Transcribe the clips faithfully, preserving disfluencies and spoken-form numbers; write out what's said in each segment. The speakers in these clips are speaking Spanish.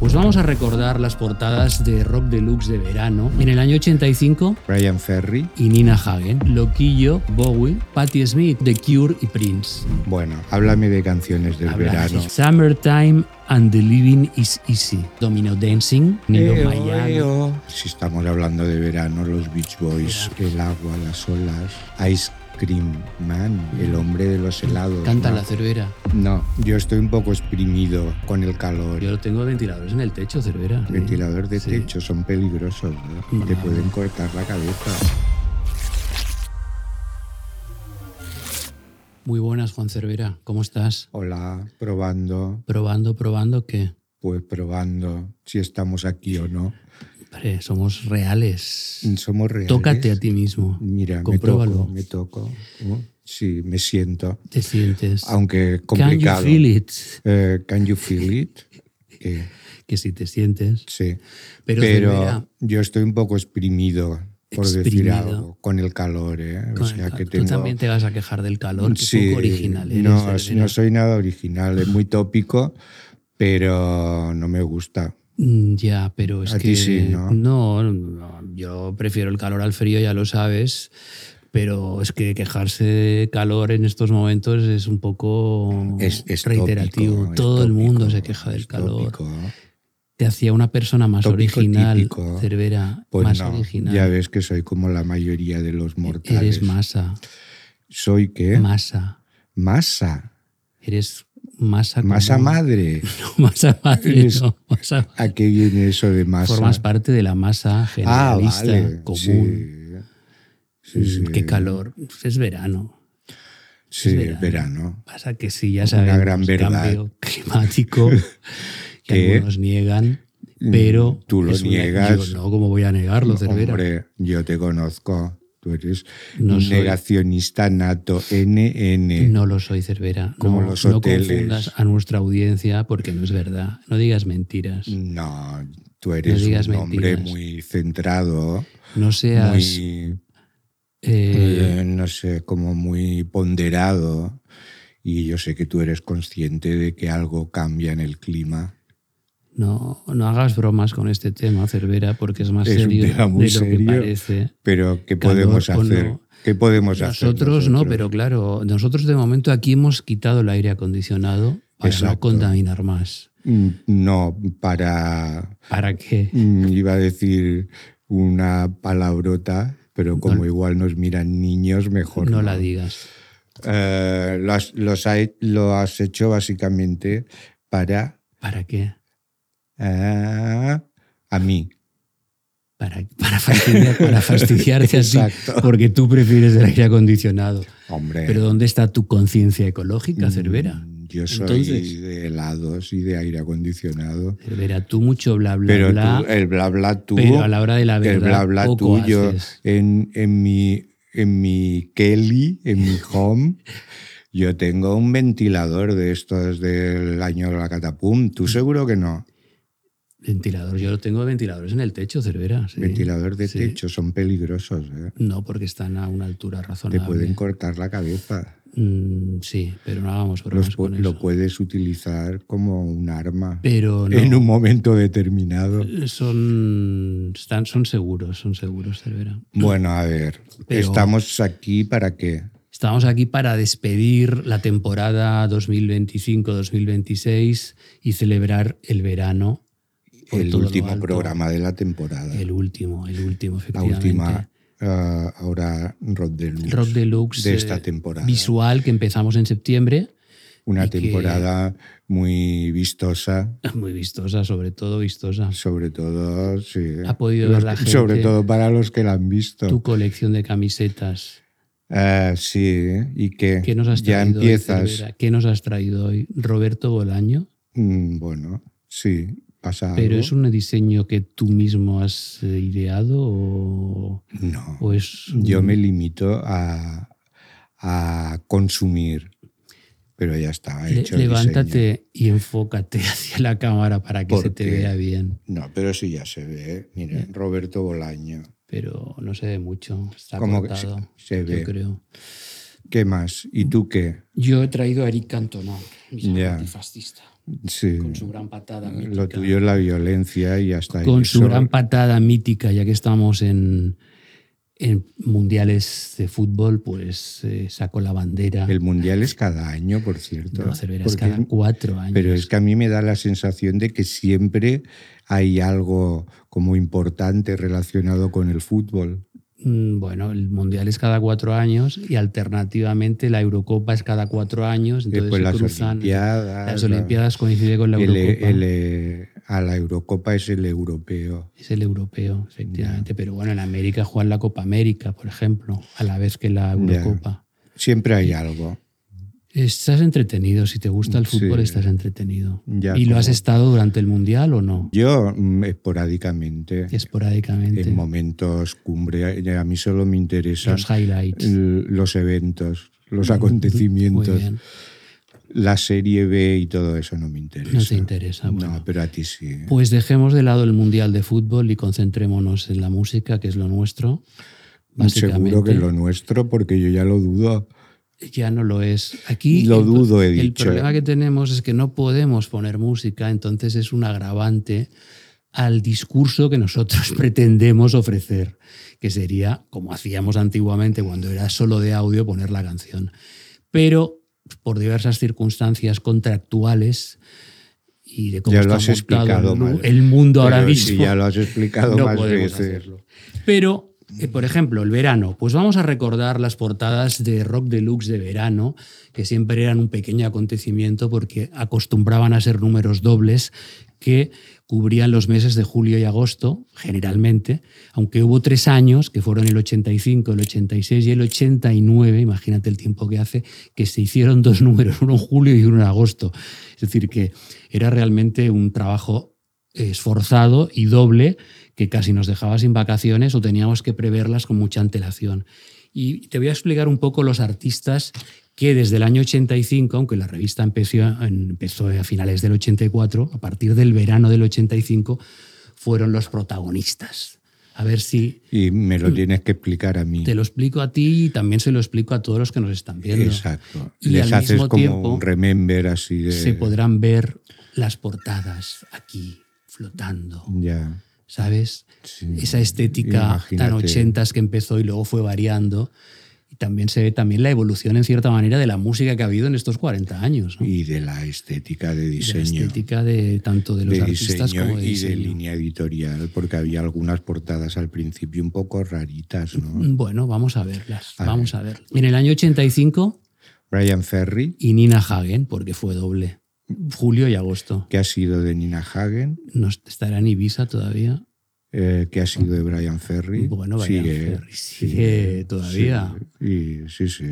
Pues vamos a recordar las portadas de Rock Deluxe de verano. En el año ochenta y cinco, Bryan Ferry y Nina Hagen, Loquillo, Bowie, Patti Smith, The Cure y Prince. Bueno, háblame de canciones del Habla verano. de Summertime and the Living is Easy, Domino Dancing, Nilo Eo, Miami. eo. Si estamos hablando de verano, los Beach Boys, el agua, las olas, Ice Cream Man, el hombre de los helados. Canta ¿no? la Cervera. No, yo estoy un poco exprimido con el calor. Yo tengo ventiladores en el techo, Cervera. Ventiladores de Sí. techo son peligrosos, ¿no? No. Te pueden cortar la cabeza. Muy buenas, Juan Cervera. ¿Cómo estás? Hola, probando, Probando, probando, ¿qué? pues probando si estamos aquí o no. Hombre, somos reales. Somos reales. Tócate a ti mismo. Mira, me Compruébalo. toco, me toco. Uh, Sí, me siento. Te sientes. Aunque Can you complicado. feel it? Eh, can you feel it? Que, Que si te sientes. sí. Pero, Pero Cervera, yo estoy un poco exprimido, por decir Exprimido. algo, con el calor. ¿eh? O con sea el que cal- tengo... Tú también te vas a quejar del calor, que Sí, poco original eres, no, Cervera. no soy nada original, es muy tópico, pero no me gusta. Mm, Ya, pero es A que ti sí, ¿no? no, no, yo prefiero el calor al frío, ya lo sabes, pero es que quejarse de calor en estos momentos es un poco Es, es reiterativo. tópico, es Todo el mundo tópico, se queja del es calor. tópico. Te hacía una persona más Tópico original, típico. Cervera, Pues más no, original. ya ves que soy como la mayoría de los mortales. Eres masa, ¿Soy qué? masa. Masa. Eres masa como- Masa madre. No, masa madre, Eres- no, masa- ¿A qué viene eso de masa? Formas parte de la masa Ah, generalista, vale. común. Sí, sí, Mm, sí. Qué calor. Es verano. Sí, es es verano. verano. Pasa que sí, ya Una sabemos, gran verdad. cambio climático que ¿Qué? algunos niegan, pero Tú lo es una- niegas. yo no, ¿cómo voy a negarlo, Cervera? Hombre, yo te conozco. Tú eres No soy- negacionista nato, N N. No lo soy, Cervera. Como no, los no hoteles. confundas a nuestra audiencia porque no es verdad. No digas mentiras. No, tú eres No digas un hombre mentiras. muy centrado, No seas... muy, eh, eh, no sé, como muy ponderado. Y yo sé que tú eres consciente de que algo cambia en el clima. no, no hagas bromas con este tema, Cervera, porque es más Es un serio tema muy de lo serio. que parece. Pero ¿qué Calor podemos o hacer? no. ¿Qué podemos hacer Nosotros no, pero claro, nosotros de momento aquí hemos quitado el aire acondicionado para no Exacto. contaminar más. Mm, No, para... ¿Para qué? mm, Iba a decir una palabrota, pero como No. igual nos miran niños, mejor no. No la digas. Eh, lo, has, los ha- lo has hecho básicamente para... ¿Para qué? eh, a mí. Para, para, fastidiar, para fastidiarte a ti, Exacto. porque tú prefieres el aire acondicionado. Hombre. Pero ¿dónde está tu conciencia ecológica, mm, Cervera? Yo soy Entonces- de helados y de aire acondicionado. Cervera, tú mucho bla bla Pero bla, tú, el bla bla tú, pero a la hora de la verdad el bla bla poco tuyo haces. en, en mi en mi Kelly, en mi home, yo tengo un ventilador de estos del año de la catapum. ¿Tú seguro que no? Ventilador, yo tengo ventiladores en el techo, Cervera. Sí. Ventilador de Sí. techo son peligrosos, ¿eh? No, porque están a una altura Te razonable. pueden cortar la cabeza. Mm, sí, pero no hagamos bromas Los pu- con lo eso. puedes utilizar como un arma Pero no, en un momento determinado. son, están, son seguros, son seguros, Cervera. Bueno, a ver, Pero- ¿estamos aquí para qué? Estamos aquí para despedir la temporada dos mil veinticinco dos mil veintiséis y celebrar el verano. por El todo lo último alto. programa de la temporada. El último, el último, La efectivamente. última, uh, ahora Rock Deluxe, Rock Deluxe de esta eh, temporada. visual que empezamos en septiembre. Una y que- temporada muy vistosa, Muy vistosa, sobre todo vistosa. sobre todo, sí. Ha podido Los ver la que- gente Sobre todo para los que la han visto. Tu colección de camisetas. Eh, sí, y que ¿Qué nos has ya traído hoy, empiezas. Cervera? ¿Qué nos has traído hoy? Roberto Bolaño. Mm, bueno, sí, pasa ¿Pero algo. es un diseño que tú mismo has eh, ideado o, No, o es un- yo me limito a, a consumir, pero ya está Le- hecho el diseño. levántate y enfócate hacia la cámara para que ¿Por se te qué? vea bien. No, pero sí ya se ve. Mira, Roberto Bolaño. Pero no se ve mucho. Está ¿Cómo que cortado, se- se yo ve? creo. ¿Qué más? ¿Y tú qué? Yo he traído a Eric Cantona, mi Ya. antifascista. Sí. Con su gran patada mítica. Lo tuyo es la violencia y hasta ahí. Con su Eso- gran patada mítica, ya que estamos en, en mundiales de fútbol, pues eh, sacó la bandera. El mundial es cada año, por cierto. No, Cervera es Porque- cada cuatro años. Pero es que a mí me da la sensación de que siempre hay algo como importante relacionado con el fútbol. Mm, Bueno, el mundial es cada cuatro años y alternativamente la Eurocopa es cada cuatro años. Entonces Después se las cruzan. Olimpiadas. Las Olimpiadas coincide con la el- Eurocopa. el, eh, a la Eurocopa es el europeo. Es el europeo, efectivamente. Pero bueno, en América juegan la Copa América, por ejemplo, a la vez que la Eurocopa. Siempre hay algo. Estás entretenido. Si te gusta el fútbol, Sí. estás entretenido. Ya ¿Y lo como- has estado durante el mundial o no? Yo mm, esporádicamente, Esporádicamente. en momentos cumbre, a mí solo me interesan Los highlights. l- los eventos, los Muy acontecimientos. bien. La serie B y todo eso no me interesa. No te interesa, bueno. No, pero a ti sí. Pues dejemos de lado el mundial de fútbol y concentrémonos en la música, que es lo nuestro. Básicamente. Seguro que es lo nuestro, porque yo ya lo dudo. Ya no lo es. Aquí Lo el, dudo, he el dicho. problema que tenemos es que no podemos poner música, entonces es un agravante al discurso que nosotros pretendemos ofrecer, que sería, como hacíamos antiguamente cuando era solo de audio, poner la canción. Pero por diversas circunstancias contractuales y de cómo Ya está lo has montado explicado el, mal. el mundo ahora Pero mismo, si ya lo has explicado no más podemos veces. hacerlo. Pero Eh, por ejemplo, el verano. Pues vamos a recordar las portadas de Rock Deluxe de verano, que siempre eran un pequeño acontecimiento porque acostumbraban a ser números dobles que cubrían los meses de julio y agosto, generalmente, aunque hubo tres años, que fueron el ochenta y cinco, el ochenta y seis y el ochenta y nueve, imagínate el tiempo que hace, que se hicieron dos números, uno en julio y uno en agosto. Es decir, que era realmente un trabajo esforzado y doble, que casi nos dejaba sin vacaciones o teníamos que preverlas con mucha antelación. Y te voy a explicar un poco los artistas que desde el año ochenta y cinco, aunque la revista empezó, empezó a finales del ochenta y cuatro, a partir del verano del ochenta y cinco, fueron los protagonistas. A ver si... Y me lo tienes que explicar a mí. Te lo explico a ti y también se lo explico a todos los que nos están viendo. Exacto. Y Les al haces mismo como tiempo un remember así de... se podrán ver las portadas aquí, flotando. Ya. ¿Sabes? Sí. Esa estética Imagínate. tan ochentas que empezó y luego fue variando. Y también se ve también la evolución, en cierta manera, de la música que ha habido en estos cuarenta años. ¿no? Y de la estética de De diseño. la estética de tanto de los de artistas diseño como de y diseño. de línea editorial, porque había algunas portadas al principio un poco raritas, ¿no? Bueno, vamos a verlas. A vamos a ver. En el año ochenta y cinco, Brian Ferry, y Nina Hagen, porque fue doble. Julio y agosto. ¿qué ha sido de Nina Hagen? ¿No estará en Ibiza todavía? Eh, ¿Qué ha sido de Brian Ferry? Bueno, Brian sigue, Ferry sigue todavía. Sí, y, sí, sí.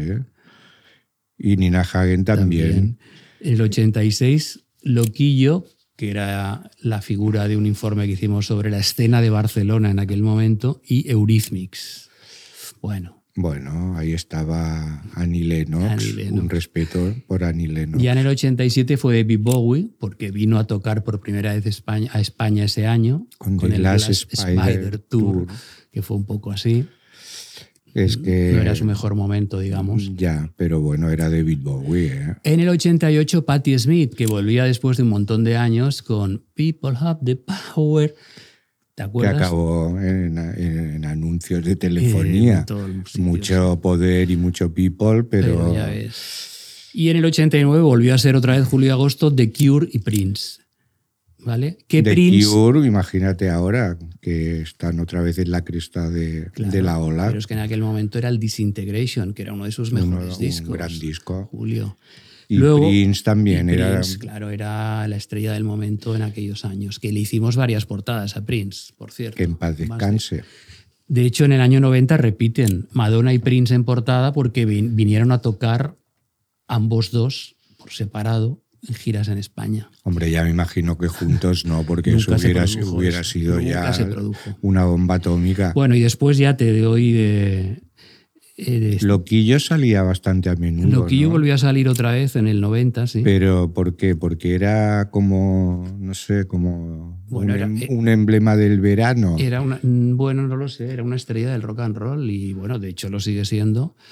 Y Nina Hagen también. También. En el ochenta y seis, Loquillo, que era la figura de un informe que hicimos sobre la escena de Barcelona en aquel momento, y Eurythmics. Bueno, Bueno, ahí estaba Annie Lennox, Annie Lennox. un respeto por Annie Lennox. ya en el ochenta y siete fue David Bowie, porque vino a tocar por primera vez España, a España ese año, Con con The el Glass Glass Spider Spider Tour, Tour. que fue un poco así. Es que... No era su mejor momento, digamos. Ya, pero bueno, era David Bowie, ¿eh? En el ochenta y ocho, Patti Smith, que volvía después de un montón de años con People Have the Power. ¿Te Que acuerdas? acabó en, en- en anuncios de telefonía. En todos los sitios. Mucho poder y mucho people, pero... Pero ya ves. Y en el ochenta y nueve volvió a ser otra vez julio y agosto The Cure y Prince. ¿Vale? Que The Prince, Cure, imagínate ahora, que están otra vez en la cresta de, claro, de la ola. Pero es que en aquel momento era el Disintegration, que era uno de sus Uno- mejores un discos. gran disco. Julio. Y Luego- Prince también Y era... Prince, claro, era la estrella del momento en aquellos años. Que le hicimos varias portadas a Prince, por cierto. Que en paz Más de- descanse. De hecho, en el año noventa repiten Madonna y Prince en portada porque vin- vinieron a tocar ambos dos por separado en giras en España. Hombre, ya me imagino que juntos no, porque eso Nunca se hubiera, produjo hubiera eso. sido Nunca ya se produjo. una bomba atómica. Bueno, y después ya te doy de... eh, de Loquillo salía bastante a menudo, Loquillo ¿no? volvió a salir otra vez en el noventa, sí. Pero ¿por qué? Porque era como, no sé, como Bueno, un, era- em- un emblema del verano. Era una, mm, bueno, no lo sé, era una estrella del rock and roll y bueno, de hecho lo sigue siendo.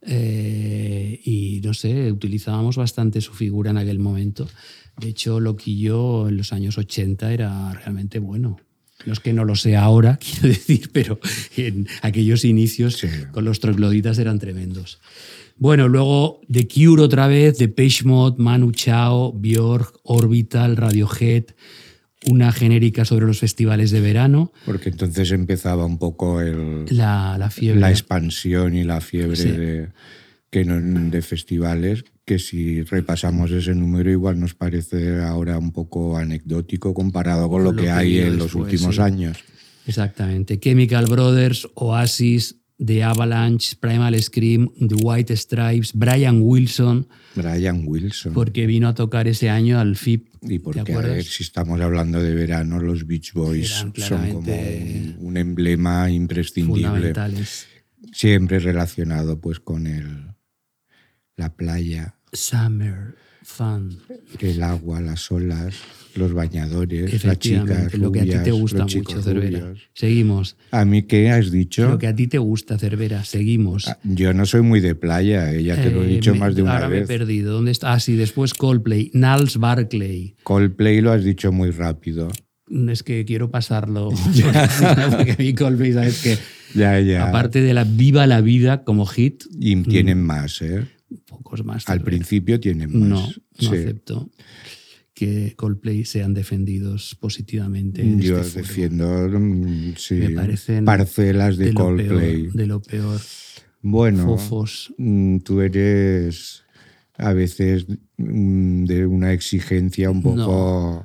Eh, y no sé, utilizábamos bastante su figura en aquel momento. De hecho, Loquillo en los años ochenta era realmente bueno. No es que no lo sea ahora, quiero decir, pero en aquellos inicios sí. Con los trogloditas eran tremendos. Bueno, luego The Cure otra vez, Depeche Mode, Manu Chao, Björk, Orbital, Radiohead, una genérica sobre los festivales de verano. Porque entonces empezaba un poco el, la, la fiebre. La expansión y la fiebre sí. de, que no, de festivales, que si repasamos ese número igual nos parece ahora un poco anecdótico comparado con, con lo, lo que, que hay en los después, últimos sí. años. Exactamente. Chemical Brothers, Oasis, The Avalanche, Primal Scream, The White Stripes, Brian Wilson. Brian Wilson. Porque vino a tocar ese año al F I P. Y porque, a ver, si estamos hablando de verano, los Beach Boys son como un, un emblema imprescindible. Fundamentales. Siempre relacionado pues con el, la playa. Summer, fun. El agua, las olas, los bañadores, las chicas lo rubias, que a ti te gusta los mucho, Cervera. Rubios. Seguimos. ¿A mí qué has dicho? Lo que a ti te gusta, Cervera. Seguimos. Yo no soy muy de playa, eh, ya te eh, lo he dicho me, más de una ahora vez. Ahora me he perdido. ¿Dónde está? Ah, sí, después Coldplay. Niles Barclay. Coldplay lo has dicho muy rápido. Es que quiero pasarlo. Porque a mí Coldplay, ¿sabes qué? Ya, ya. Aparte de la Viva la Vida como hit. Y tienen más, ¿eh? Pocos más. Al principio tienen más. No, no sí. acepto que Coldplay sean defendidos positivamente. Yo este defiendo sí, Me parecen parcelas de, de Coldplay. Peor, de lo peor. Bueno, Fofos. Tú eres a veces de una exigencia un poco...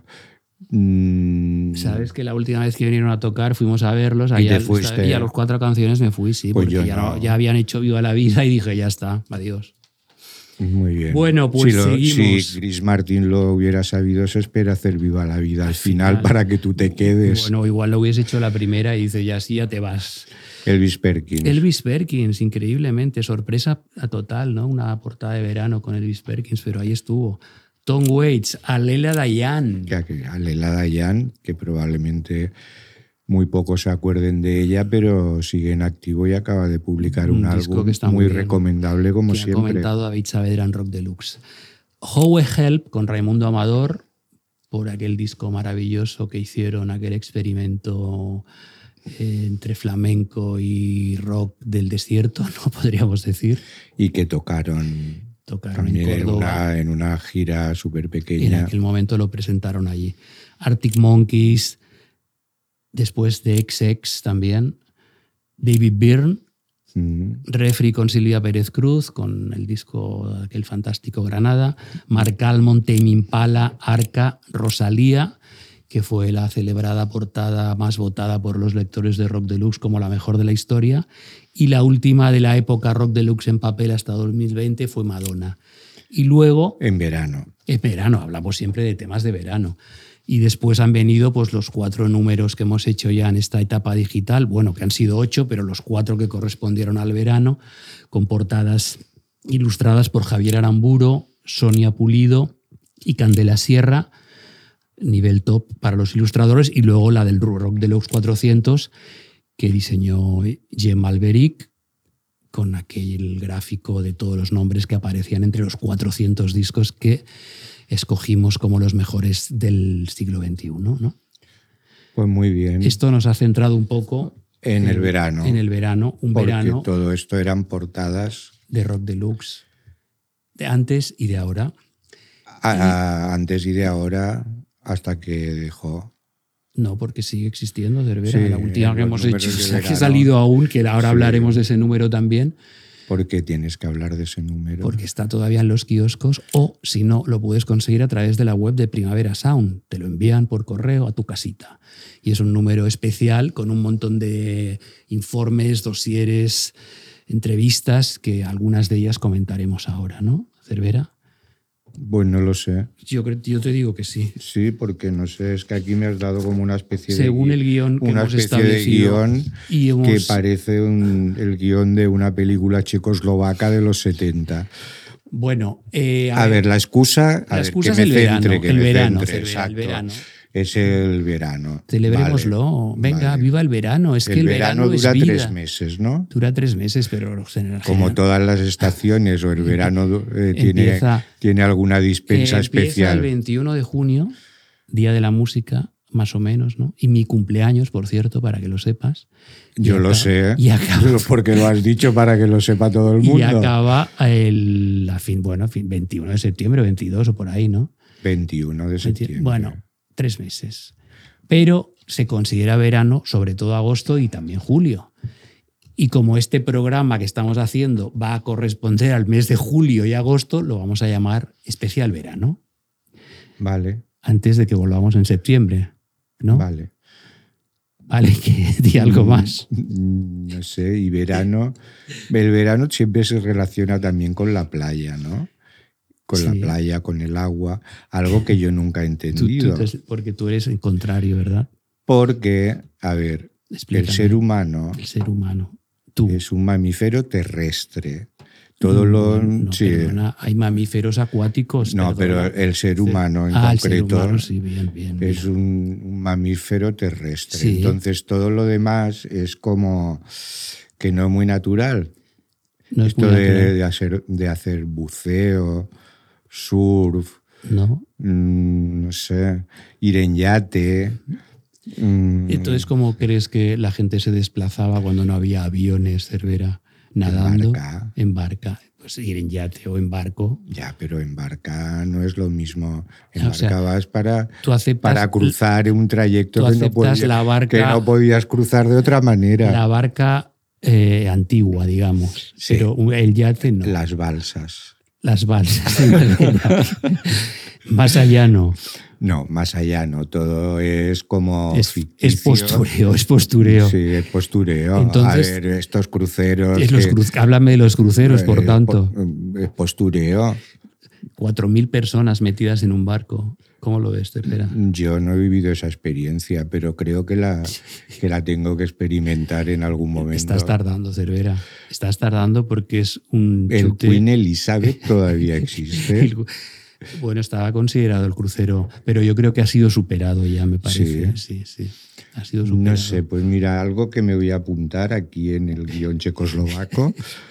No. Sabes que la última vez que vinieron a tocar fuimos a verlos y, te fuiste. y a las cuatro canciones me fui, sí, pues porque yo ya, no. ya habían hecho Viva la Vida y dije, ya está, adiós. Muy bien. Bueno, pues si lo, seguimos. Si Chris Martin lo hubiera sabido, se espera hacer Viva la Vida al, al final, final para que tú te quedes. Bueno, igual lo hubiese hecho la primera y dice, ya sí, ya te vas. Elvis Perkins. Elvis Perkins, increíblemente, sorpresa total, ¿no? Una portada de verano con Elvis Perkins, pero ahí estuvo. Tom Waits, Alela Diane. Alela Diane, que probablemente muy pocos se acuerden de ella, pero sigue en activo y acaba de publicar un, un álbum que está muy, muy recomendable, como que siempre. Ha comentado David Saavedra en Rock Deluxe. Howe Help con Raimundo Amador, por aquel disco maravilloso que hicieron, aquel experimento eh, entre flamenco y rock del desierto, ¿no? Podríamos decir. Y que tocaron... Tocaron También en Córdoba. En una, en una gira súper pequeña. En aquel momento lo presentaron allí. Arctic Monkeys, después de X X también. David Byrne, mm. Refri con Silvia Pérez Cruz, con el disco aquel fantástico Granada. Marc Almond, Tame Impala, Arca, Rosalía, que fue la celebrada portada más votada por los lectores de Rock Deluxe como la mejor de la historia. Y la última de la época Rock Deluxe en papel hasta dos mil veinte fue Madonna. Y luego... En verano. En verano, hablamos siempre de temas de verano. Y después han venido pues, los cuatro números que hemos hecho ya en esta etapa digital, bueno, que han sido ocho, pero los cuatro que correspondieron al verano, con portadas ilustradas por Javier Aramburo, Sonia Pulido y Candela Sierra, nivel top para los ilustradores, y luego la del Rock Deluxe cuatrocientos, que diseñó Jem Alberic, con aquel gráfico de todos los nombres que aparecían entre los cuatrocientos discos que escogimos como los mejores del siglo veintiuno, ¿no? Pues muy bien. Esto nos ha centrado un poco en, en el verano. En el verano, un porque verano. Todo esto eran portadas de Rock Deluxe, de antes y de ahora. A, a, antes y de ahora, hasta que dejó. No, porque sigue existiendo, Cervera. Sí, la última que hemos hecho, que ha salido aún, que ahora sí. hablaremos de ese número también. ¿Por qué tienes que hablar de ese número? Porque está todavía en los kioscos, o si no, lo puedes conseguir a través de la web de Primavera Sound. Te lo envían por correo a tu casita. Y es un número especial con un montón de informes, dosieres, entrevistas, que algunas de ellas comentaremos ahora, ¿no, Cervera? Pues no lo sé. Yo, yo te digo que sí. Sí, porque no sé, es que aquí me has dado como una especie de... Según el guión que una hemos especie de guión y hemos... que parece un, el guión de una película checoslovaca de los setenta. Bueno, eh, a, a ver, ver, la excusa... La a excusa ver, que es me el centre, verano. Que el, me verano centre, Cervera, el verano. Es el verano. Celebrémoslo. Vale, Venga, vale. viva el verano. Es el que el verano, verano dura es vida. tres meses, ¿no? Dura tres meses, pero general, Como todas las estaciones, o el verano eh, tiene, Empieza- tiene alguna dispensa Eh, empieza especial. el veintiuno de junio, Día de la Música, más o menos, ¿no? Y mi cumpleaños, por cierto, para que lo sepas. Y Yo lo acaba- sé, Y acaba, porque lo has dicho para que lo sepa todo el y mundo. acaba el a fin, bueno, fin, veintiuno de septiembre, veintidós o por ahí, ¿no? veintiuno de septiembre. Bueno, tres meses. Pero se considera verano, sobre todo agosto y también julio. Y como este programa que estamos haciendo va a corresponder al mes de julio y agosto, lo vamos a llamar especial verano, Vale, antes de que volvamos en septiembre, ¿no? vale. Vale, que di algo más. Mm, No sé, y verano. El verano siempre se relaciona también con la playa, ¿no? Con la Sí. playa, con el agua, algo que yo nunca he Tú- tú entendido. te- porque tú eres el contrario, ¿verdad? Porque, a ver, Explícame. el ser humano El ser humano. Tú. es un mamífero terrestre. Todo lo. No, no, sí. perdona, hay mamíferos acuáticos. No, perdona. pero el ser humano en Ah, el ser concreto humano, sí, bien, bien. es bien. un, un mamífero terrestre. Sí. Entonces todo lo demás es como que no es muy natural. No es Esto muy de, natural, de hacer, de hacer buceo, surf, ¿no? mm, no sé, ir en yate. mm, Entonces, ¿cómo crees que la gente se desplazaba cuando no había aviones, Cervera? Nadando, barca. en barca. Pues ir en yate o en barco. Ya, pero en barca no es lo mismo. En O sea, barca vas para, Tú aceptas para cruzar un trayecto tú que no, aceptas podía- la barca- que no podías cruzar de otra manera. la barca eh, antigua, digamos. Sí. Pero el yate no. Las balsas. Las balsas de madera. Más allá no. No, más allá no. Todo es como Es, ficticio. es postureo, es postureo. Sí, es postureo. Entonces, a ver, estos cruceros. Es los que- cru- háblame de los cruceros, por eh, tanto. po- Es postureo. Cuatro mil personas metidas en un barco. ¿Cómo lo ves, Cervera? Yo no he vivido esa experiencia, pero creo que la, que la tengo que experimentar en algún momento. Estás tardando, Cervera. Estás tardando porque es un El chute. Queen Elizabeth todavía existe. El- Bueno, estaba considerado el crucero, pero yo creo que ha sido superado ya, me parece. Sí, sí. Ha sido superado. No sé, pues mira, algo que me voy a apuntar aquí en el guión checoslovaco,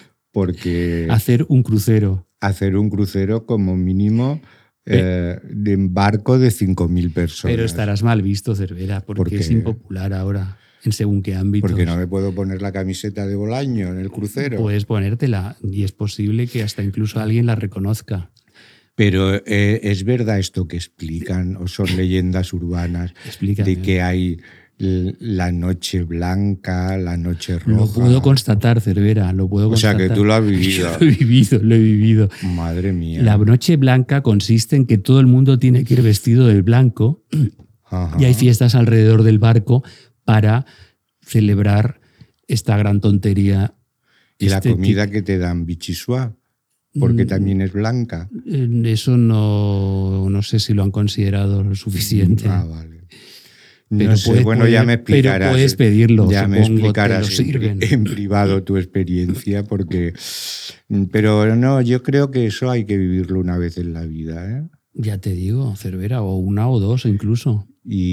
porque Hacer un crucero. hacer un crucero como mínimo eh, de barco de cinco mil personas. Pero estarás mal visto, Cervera, porque ¿Por qué? es impopular ahora, en según qué ámbitos. Porque no me puedo poner la camiseta de Bolaño en el crucero. Puedes ponértela y es posible que hasta incluso alguien la reconozca. Pero eh, ¿es verdad esto que explican o son leyendas urbanas Explícame. de que hay l- la noche blanca, la noche roja? Lo puedo constatar, Cervera, lo puedo O sea, constatar. que tú lo has vivido. Yo lo he vivido, lo he vivido. Madre mía. La noche blanca consiste en que todo el mundo tiene que ir vestido de blanco Ajá. y hay fiestas alrededor del barco para celebrar esta gran tontería. Y la estética. comida que te dan bichisua, porque Mm. también es blanca. Eh, Eso no, no sé si lo han considerado lo suficiente. Ah, vale. Pero No sé, puedes- bueno, ya puedes- me explicarás. pero puedes pedirlo, Ya me supongo, te explicarás lo sirven. en, en privado tu experiencia, porque. Pero no, yo creo que eso hay que vivirlo una vez en la vida, ¿eh? Ya te digo, Cervera, o una o dos incluso.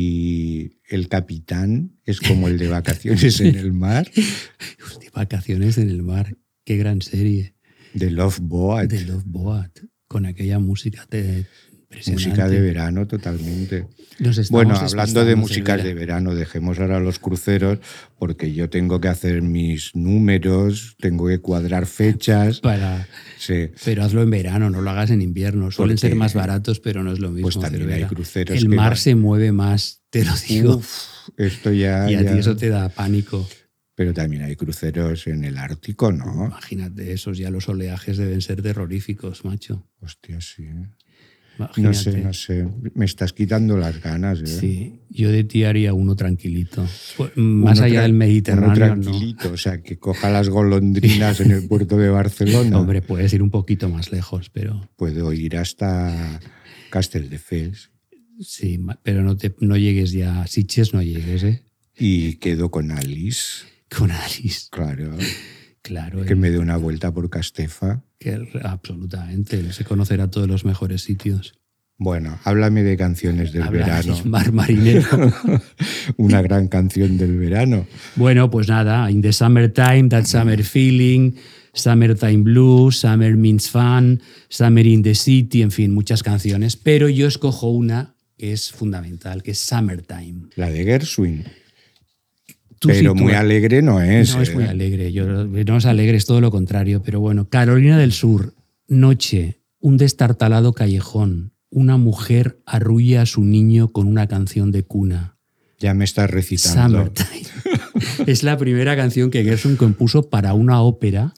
Y el capitán es como el de vacaciones en el mar, Hostia, vacaciones en el mar, qué gran serie. de Love Boat. De Love Boat, con aquella música de, impresionante. Música de verano totalmente. Nos estamos Bueno, hablando de despistando, músicas de Cervera. verano, dejemos ahora los cruceros, porque yo tengo que hacer mis números, tengo que cuadrar fechas. Para, Sí. pero hazlo en verano, no lo hagas en invierno. Suelen Porque- ser más baratos, pero no es lo mismo. Pues también Cervera. hay cruceros El que mar van- se mueve más, te lo digo. Uf, esto ya. y a ya- ti eso te da pánico. Pero también hay cruceros en el Ártico, ¿no? Imagínate, esos ya los oleajes deben ser terroríficos, macho. Hostia, sí. Imagínate. No sé, no sé. Me estás quitando las ganas, ¿eh? Sí, yo de ti haría uno tranquilito. Pues, más Uno allá tra- del uno Mediterráneo, no. tranquilito, o sea, que coja las golondrinas en el puerto de Barcelona. Hombre, puedes ir un poquito más lejos, pero Puedo ir hasta Castelldefels sí, ma- pero no, te, no llegues ya. Sitges no llegues, ¿eh? y quedo con Alice, Con Alice. claro, Claro, que eh, me dé una vuelta por Castefa. que absolutamente. Se conocerá todos los mejores sitios. Bueno, háblame de canciones del Habla verano. del Mar Marinero. Una gran canción del verano. Bueno, pues nada, In the Summertime, That Summer Feeling, Summertime Blues, Summer Means Fun, Summer in the City, en fin, muchas canciones. Pero yo escojo una que es fundamental, que es Summertime. La de Gershwin. Tú pero sí, tú, muy alegre no es. No ¿eh? es muy alegre, yo, no es alegre, es todo lo contrario. Pero bueno, Carolina del Sur, Noche, un destartalado callejón, una mujer arrulla a su niño con una canción de cuna. Ya me estás recitando. Summertime. Es la primera canción que Gershwin compuso para una ópera,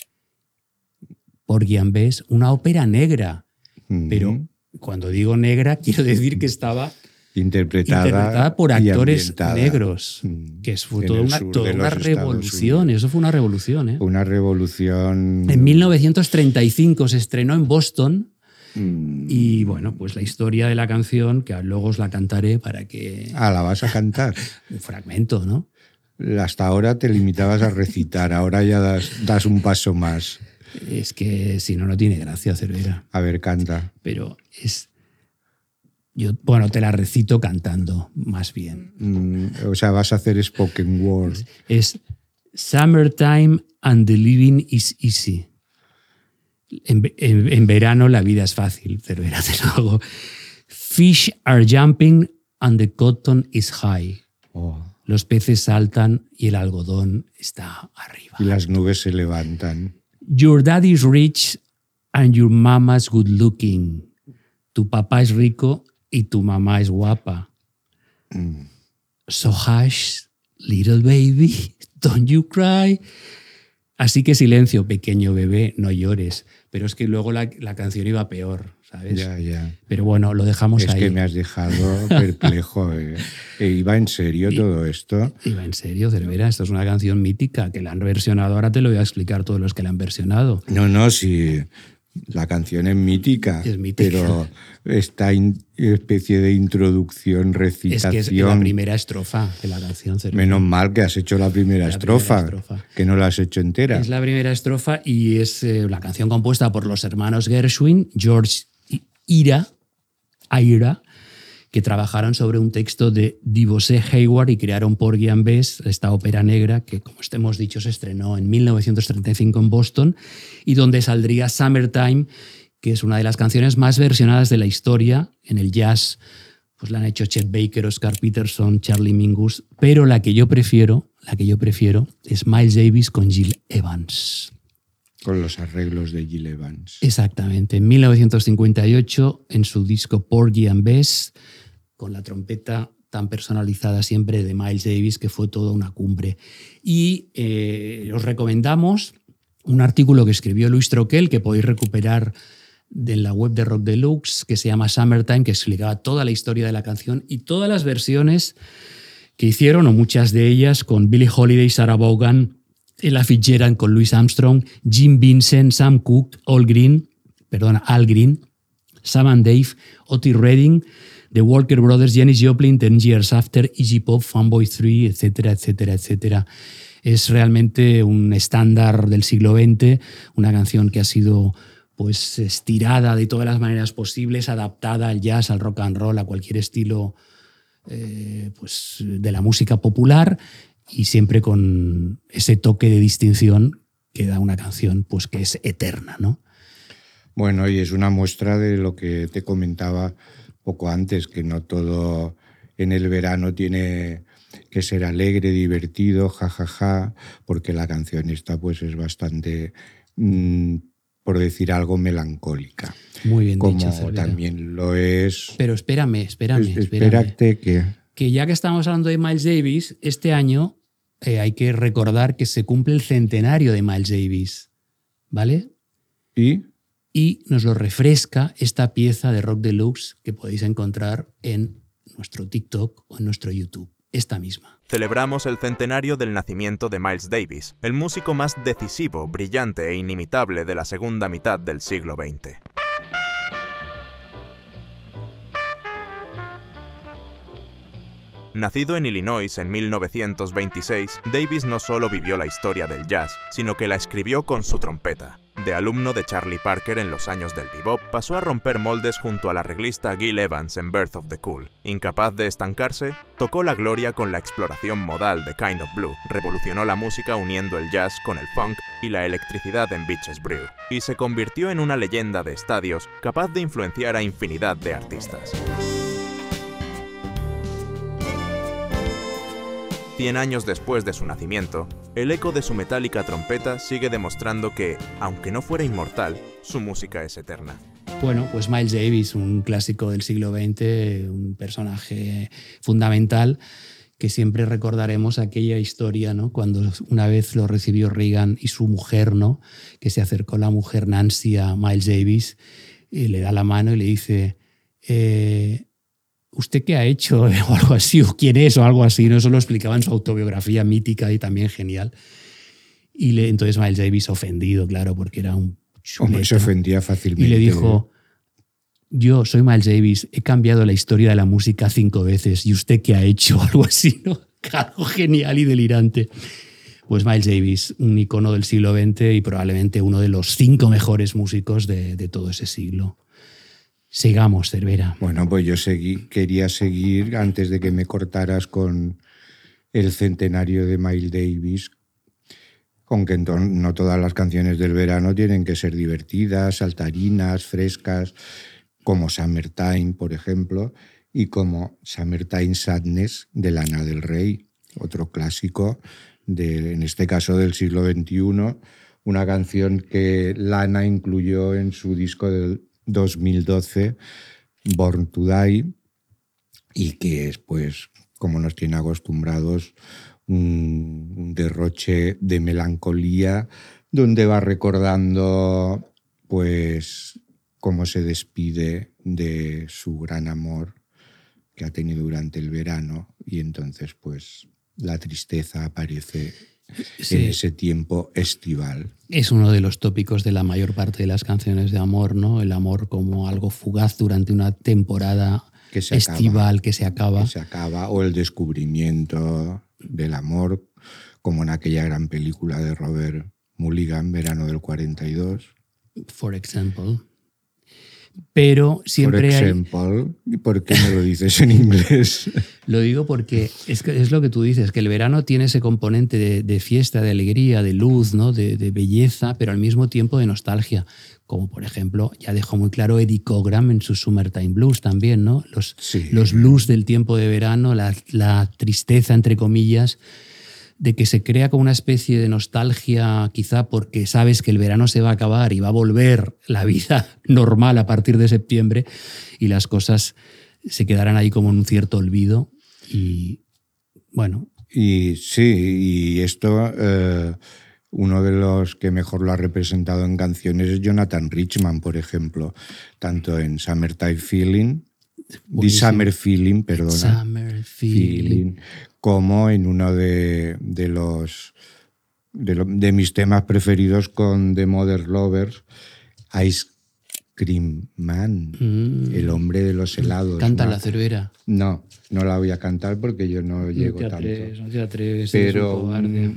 Porgy and Bess, una ópera negra. Mm-hmm. Pero cuando digo negra, quiero decir que estaba interpretada, interpretada por actores negros, que fue toda una, toda una revolución. Eso fue una revolución. ¿eh? Una revolución. En mil novecientos treinta y cinco se estrenó en Boston. Mm. Y bueno, pues la historia de la canción, que luego os la cantaré para que... Ah, ¿la vas a cantar? Un fragmento, ¿no? Hasta ahora te limitabas a recitar, ahora ya das, das un paso más. Es que si no, no tiene gracia, Cervera. A ver, canta. Pero es... Yo, bueno, te la recito cantando, más bien. Mm, o sea, vas a hacer spoken word. Es, es Summertime and the living is easy. En, en, en verano la vida es fácil, pero era de luego. Fish are jumping and the cotton is high. Oh. Los peces saltan y el algodón está arriba. Y las nubes se levantan. Your daddy is rich and your mama's good looking. Tu papá es rico y tu mamá es guapa. Mm. So hush, little baby, don't you cry. Así que silencio, pequeño bebé, no llores. Pero es que luego la, la canción iba peor, ¿sabes? Ya, ya. Pero bueno, lo dejamos es ahí. Es que me has dejado perplejo. ¿eh? ¿Iba en serio y, todo esto? Iba en serio, Cervera. Esto es una canción mítica que la han versionado. Ahora te lo voy a explicar todos los que la han versionado. No, no, sí. La canción es mítica, es mítica. Pero esta in, especie de introducción, recitación... Es que es la primera estrofa de la canción. Cervera. Menos mal que has hecho la primera, la estrofa, primera estrofa, que no la has hecho entera. Es la primera estrofa y es eh, la canción compuesta por los hermanos Gershwin, George Ira, Ira, que trabajaron sobre un texto de Divosé Hayward y crearon Porgy and Bess, esta ópera negra que, como hemos dicho, se estrenó en mil novecientos treinta y cinco en Boston y donde saldría Summertime, que es una de las canciones más versionadas de la historia. En el jazz pues la han hecho Chet Baker, Oscar Peterson, Charlie Mingus, pero la que yo prefiero, la que yo prefiero es Miles Davis con Gil Evans. Con los arreglos de Gil Evans. Exactamente. En mil novecientos cincuenta y ocho, en su disco Porgy and Bess, con la trompeta tan personalizada siempre de Miles Davis, que fue toda una cumbre. Y eh, os recomendamos un artículo que escribió Luis Troquel, que podéis recuperar de la web de Rock Deluxe, que se llama Summertime, que explicaba toda la historia de la canción y todas las versiones que hicieron, o muchas de ellas, con Billie Holiday, Sarah Vaughan, Ella Fitzgerald con Louis Armstrong, Jim Vincent, Sam Cooke, Al Green, perdona, Al Green, Sam and Dave, Otis Redding, The Walker Brothers, Janis Joplin, Ten Years After, Iggy Pop, Fanboy tres, etcétera, etcétera, etcétera. Es realmente un estándar del siglo veinte, una canción que ha sido pues estirada de todas las maneras posibles, adaptada al jazz, al rock and roll, a cualquier estilo eh, pues, de la música popular, y siempre con ese toque de distinción que da una canción pues que es eterna, ¿no? Bueno, y es una muestra de lo que te comentaba poco antes, que no todo en el verano tiene que ser alegre, divertido, jajaja, ja, ja, porque la canción esta pues es bastante, mmm, por decir algo, melancólica. Muy bien como dicho, Cervera. También lo es... Pero espérame, espérame, es, espérame. Espérate que... Que ya que estamos hablando de Miles Davis, este año eh, hay que recordar que se cumple el centenario de Miles Davis, ¿vale? ¿Y? Y nos lo refresca esta pieza de Rock Deluxe que podéis encontrar en nuestro TikTok o en nuestro YouTube, esta misma. Celebramos el centenario del nacimiento de Miles Davis, el músico más decisivo, brillante e inimitable de la segunda mitad del siglo veinte. Nacido en Illinois en mil novecientos veintiséis, Davis no solo vivió la historia del jazz, sino que la escribió con su trompeta. De alumno de Charlie Parker en los años del bebop, pasó a romper moldes junto al arreglista Gil Evans en Birth of the Cool. Incapaz de estancarse, tocó la gloria con la exploración modal de Kind of Blue, revolucionó la música uniendo el jazz con el funk y la electricidad en Bitches Brew, y se convirtió en una leyenda de estadios capaz de influenciar a infinidad de artistas. Cien años después de su nacimiento, el eco de su metálica trompeta sigue demostrando que, aunque no fuera inmortal, su música es eterna. Bueno, pues Miles Davis, un clásico del siglo veinte, un personaje fundamental que siempre recordaremos aquella historia, ¿no? Cuando una vez lo recibió Reagan y su mujer, ¿no? Que se acercó la mujer Nancy a Miles Davis y le da la mano y le dice... Eh, ¿usted qué ha hecho? O algo así, o quién es, o algo así. ¿No? Eso lo explicaba en su autobiografía mítica y también genial. Y le, entonces Miles Davis ofendido, claro, porque era un chuleta. Hombre, se ofendía fácilmente. Y le dijo, yo soy Miles Davis, he cambiado la historia de la música cinco veces, ¿y usted qué ha hecho? Algo así, ¿no? Claro, genial y delirante. Pues Miles Davis, un icono del siglo veinte y probablemente uno de los cinco mejores músicos de, de todo ese siglo. Sigamos, Cervera. Bueno, pues yo seguí, quería seguir, antes de que me cortaras, con el centenario de Miles Davis, aunque no todas las canciones del verano tienen que ser divertidas, saltarinas, frescas, como Summertime, por ejemplo, y como Summertime Sadness de Lana del Rey, otro clásico, de, en este caso del siglo veintiuno, una canción que Lana incluyó en su disco del dos mil doce, Born to Die, y que es, pues, como nos tiene acostumbrados, un, un derroche de melancolía, donde va recordando, pues, cómo se despide de su gran amor que ha tenido durante el verano, y entonces, pues, la tristeza aparece sí. en ese tiempo estival. Es uno de los tópicos de la mayor parte de las canciones de amor, ¿no? El amor como algo fugaz durante una temporada que se estival acaba, que se acaba. Que se acaba, o el descubrimiento del amor, como en aquella gran película de Robert Mulligan, Verano del cuarenta y dos. For example. Pero siempre Por ejemplo, hay... ¿por qué no lo dices en inglés? Lo digo porque es, que es lo que tú dices, que el verano tiene ese componente de, de fiesta, de alegría, de luz, ¿no? de, de belleza, pero al mismo tiempo de nostalgia. Como por ejemplo, ya dejó muy claro Eddie Cochran en sus Summertime Blues también, ¿no? Los, sí. los blues del tiempo de verano, la, la tristeza, entre comillas, de que se crea como una especie de nostalgia, quizá porque sabes que el verano se va a acabar y va a volver la vida normal a partir de septiembre y las cosas se quedarán ahí como en un cierto olvido. Y bueno. Y sí, y esto, eh, uno de los que mejor lo ha representado en canciones es Jonathan Richman, por ejemplo, tanto en Summertime Feeling, The Summer Feeling, perdona, Summer Feeling, feeling como en uno de, de los de, lo, de mis temas preferidos con The Mother Lovers, Ice Cream Man, mm. el hombre de los helados. Canta ¿no? la Cervera. No, no la voy a cantar porque yo no, no llego te atreves, tanto. No te atreves, pero un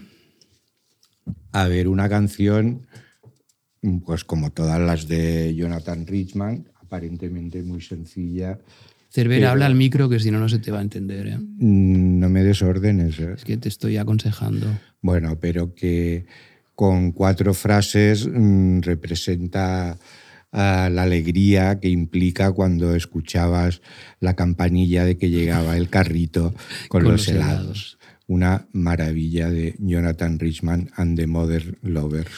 a ver, una canción, pues como todas las de Jonathan Richman, aparentemente muy sencilla. Cervera, pero... habla al micro que si no, no se te va a entender. ¿eh? No me desórdenes. ¿eh? Es que te estoy aconsejando. Bueno, pero que con cuatro frases mmm, representa uh, la alegría que implica cuando escuchabas la campanilla de que llegaba el carrito con, con los, los helados. helados. Una maravilla de Jonathan Richman and the Mother Lovers.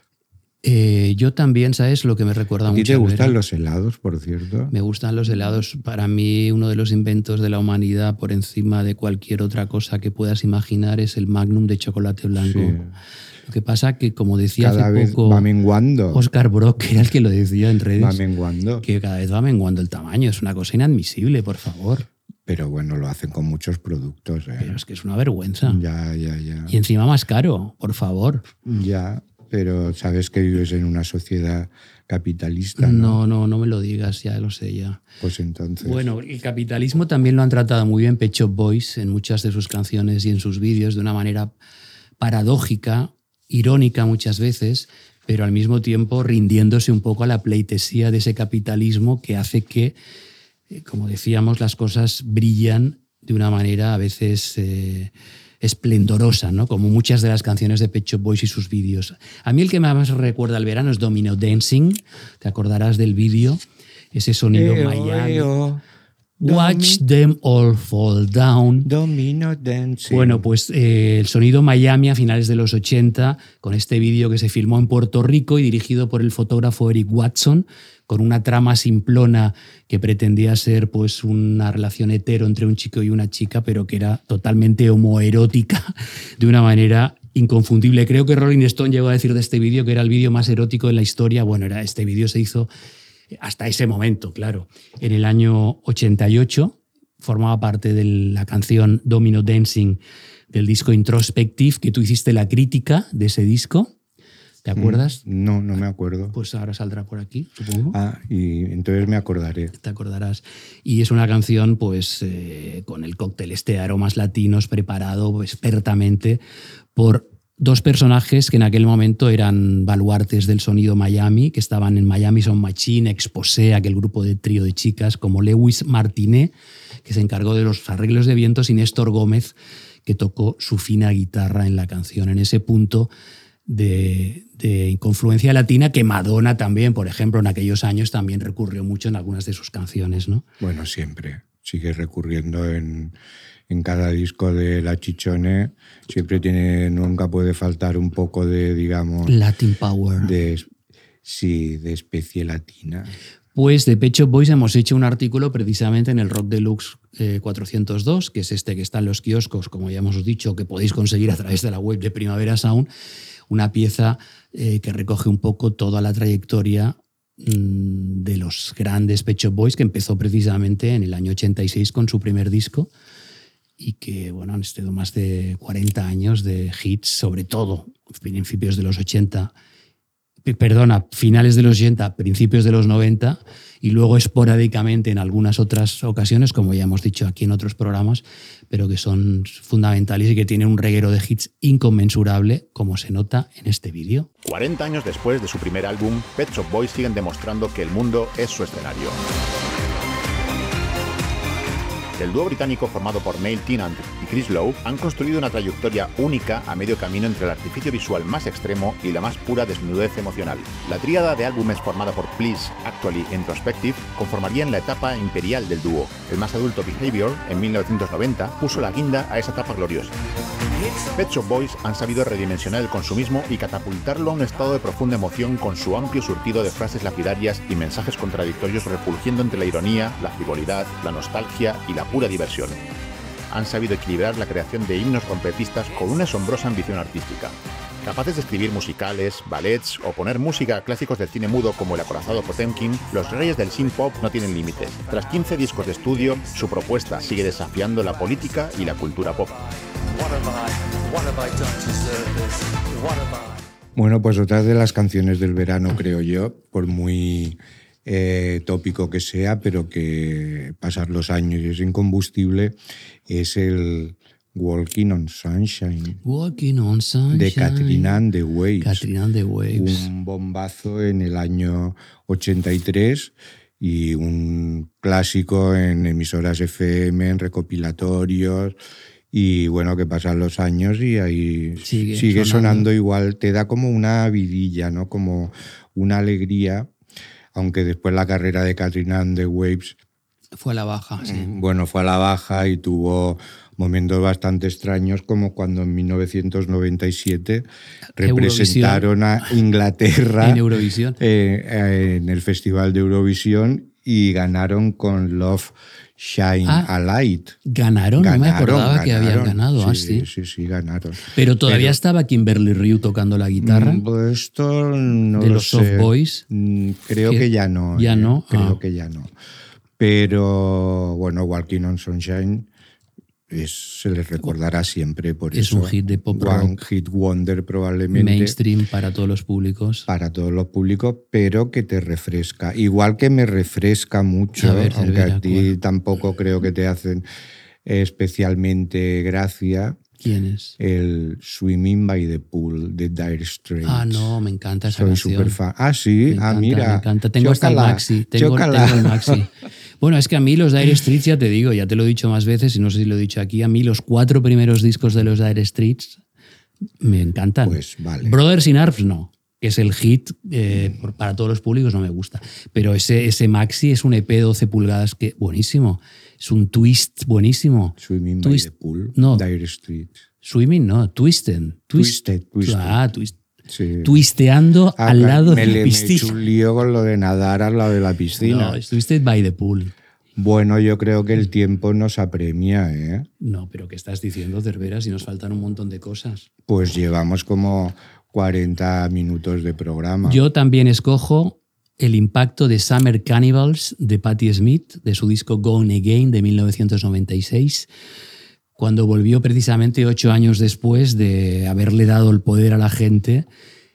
Eh, yo también, ¿sabes? Lo que me recuerda mucho. ¿A ti te gustan ver? los helados, por cierto? Me gustan los helados. Para mí, uno de los inventos de la humanidad, por encima de cualquier otra cosa que puedas imaginar, es el Magnum de chocolate blanco. Sí. Lo que pasa que, como decía cada hace vez poco va menguando. Oscar Brock, era el que lo decía en redes, va menguando. que cada vez va menguando el tamaño. Es una cosa inadmisible, por favor. Pero bueno, lo hacen con muchos productos. ¿eh? Pero es que es una vergüenza. Ya, ya, ya. Y encima más caro, por favor. Ya, pero sabes que vives en una sociedad capitalista, ¿no? No, no, no me lo digas, ya lo sé ya. Pues entonces... Bueno, el capitalismo también lo han tratado muy bien Pet Shop Boys en muchas de sus canciones y en sus vídeos de una manera paradójica, irónica muchas veces, pero al mismo tiempo rindiéndose un poco a la pleitesía de ese capitalismo que hace que, como decíamos, las cosas brillan de una manera a veces eh, esplendorosa, ¿no? Como muchas de las canciones de Pet Shop Boys y sus vídeos. A mí el que más recuerda al verano es Domino Dancing, te acordarás del vídeo, ese sonido Eo, Miami. eo. Watch them all fall down. Domino Dancing. Bueno, pues eh, el sonido Miami a finales de los ochenta, con este vídeo que se filmó en Puerto Rico y dirigido por el fotógrafo Eric Watson, con una trama simplona que pretendía ser pues una relación hetero entre un chico y una chica, pero que era totalmente homoerótica de una manera inconfundible. Creo que Rolling Stone llegó a decir de este vídeo que era el vídeo más erótico de la historia. Bueno, era, este vídeo se hizo hasta ese momento, claro. En el año ochenta y ocho formaba parte de la canción Domino Dancing del disco Introspective, que tú hiciste la crítica de ese disco. ¿Te acuerdas? No, no me acuerdo. Pues ahora saldrá por aquí, supongo. Ah, y entonces me acordaré. Te acordarás. Y es una canción pues eh, con el cóctel este de aromas latinos preparado expertamente por dos personajes que en aquel momento eran baluartes del sonido Miami, que estaban en Miami Sound Machine, Exposé, aquel grupo de trío de chicas, como Lewis Martinet, que se encargó de los arreglos de vientos, y Néstor Gómez, que tocó su fina guitarra en la canción, en ese punto de, de confluencia latina que Madonna también, por ejemplo, en aquellos años también recurrió mucho en algunas de sus canciones, ¿no? Bueno, siempre. Sigue recurriendo en... En cada disco de La Chichone siempre tiene, nunca puede faltar un poco de, digamos... Latin Power. De, sí, de especie latina. Pues de Pet Shop Boys hemos hecho un artículo precisamente en el Rock Deluxe eh, cuatrocientos dos, que es este que está en los kioscos, como ya hemos dicho, que podéis conseguir a través de la web de Primavera Sound, una pieza eh, que recoge un poco toda la trayectoria mmm, de los grandes Pet Shop Boys, que empezó precisamente en el año ochenta y seis con su primer disco, y que bueno, han estado más de cuarenta años de hits, sobre todo a principios de los ochenta, perdona, finales de los ochenta, principios de los noventa, y luego esporádicamente en algunas otras ocasiones, como ya hemos dicho aquí en otros programas, pero que son fundamentales y que tienen un reguero de hits inconmensurable, como se nota en este vídeo. cuarenta años después de su primer álbum, Pet Shop Boys siguen demostrando que el mundo es su escenario. El dúo británico formado por Neil Tennant y Chris Lowe han construido una trayectoria única a medio camino entre el artificio visual más extremo y la más pura desnudez emocional. La tríada de álbumes formada por Please, Actually e Introspective conformarían la etapa imperial del dúo. El más adulto Behavior, en mil novecientos noventa, puso la guinda a esa etapa gloriosa. Pet Shop Boys han sabido redimensionar el consumismo y catapultarlo a un estado de profunda emoción con su amplio surtido de frases lapidarias y mensajes contradictorios refulgiendo entre la ironía, la frivolidad, la nostalgia y la pura diversión. Han sabido equilibrar la creación de himnos rompepistas con una asombrosa ambición artística. Capaces de escribir musicales, ballets o poner música a clásicos del cine mudo como el acorazado Potemkin, los reyes del synth pop no tienen límites. Tras quince discos de estudio, su propuesta sigue desafiando la política y la cultura pop. Bueno, pues otra de las canciones del verano, creo yo, por muy eh, tópico que sea, pero que pasar los años y es incombustible, es el Walking on Sunshine. Walking on Sunshine. De Katrina and the Waves. Katrina and the Waves. Un bombazo en el año ochenta y tres y un clásico en emisoras F M, en recopilatorios. Y bueno, que pasan los años y ahí sigue, sigue sonando. sonando igual. Te da como una vidilla, ¿no? Como una alegría. Aunque después la carrera de Katrina and the Waves fue a la baja, sí. Bueno, fue a la baja y tuvo momentos bastante extraños, como cuando en mil novecientos noventa y siete representaron a Inglaterra en Eurovisión, eh, eh, en el Festival de Eurovisión, y ganaron con Love Shine ah, a Light. ¿Ganaron? ganaron No me acordaba ganaron, que habían ganado. Ah, sí, sí, sí, sí, ganaron. Pero todavía Pero, estaba Kimberly Rue tocando la guitarra. Pues esto no de lo los sé. Soft Boys. Creo que ya no. Ya eh, no. Creo ah. que ya no. Pero bueno, Walking on Sunshine es, se les recordará siempre por es eso. Es un hit de pop rock. One hit wonder probablemente. Mainstream para todos los públicos. Para todos los públicos, pero que te refresca. Igual que me refresca mucho, a ver, aunque Cervera, a ti ¿cuál? Tampoco creo que te hacen especialmente gracia. ¿Quién es? El Swimming by the Pool de Dire Straits. Ah, no, me encanta esa Soy canción. súper fan. Ah, sí, Me encanta, ah, mira. Me encanta. Tengo hasta el Chócala, maxi. Tengo, chócala. tengo el maxi. Bueno, es que a mí los Dire Straits, ya te digo, ya te lo he dicho más veces y no sé si lo he dicho aquí, a mí los cuatro primeros discos de los Dire Straits me encantan. Pues vale. Brothers in Arms no, que es el hit eh, por, para todos los públicos, no me gusta. Pero ese, ese maxi es un E P de doce pulgadas que buenísimo. Es un twist buenísimo. Swimming Twist, by the Pool, no. Dire Straits. Swimming, no, twisten. Twist, Twisted, twisted. Ah, twist. Sí. Twisteando Ah, al lado me, de la le- me he hecho piscina. un lío con lo de nadar al lado de la piscina. No, es Twisted by the Pool. Bueno, yo creo que el tiempo nos apremia, ¿eh? No, pero ¿qué estás diciendo, Cervera? Si nos faltan un montón de cosas. Pues llevamos como cuarenta minutos de programa. Yo también escojo el impacto de Summer Cannibals de Patti Smith, de su disco Gone Again de mil novecientos noventa y seis, cuando volvió precisamente ocho años después de haberle dado el poder a la gente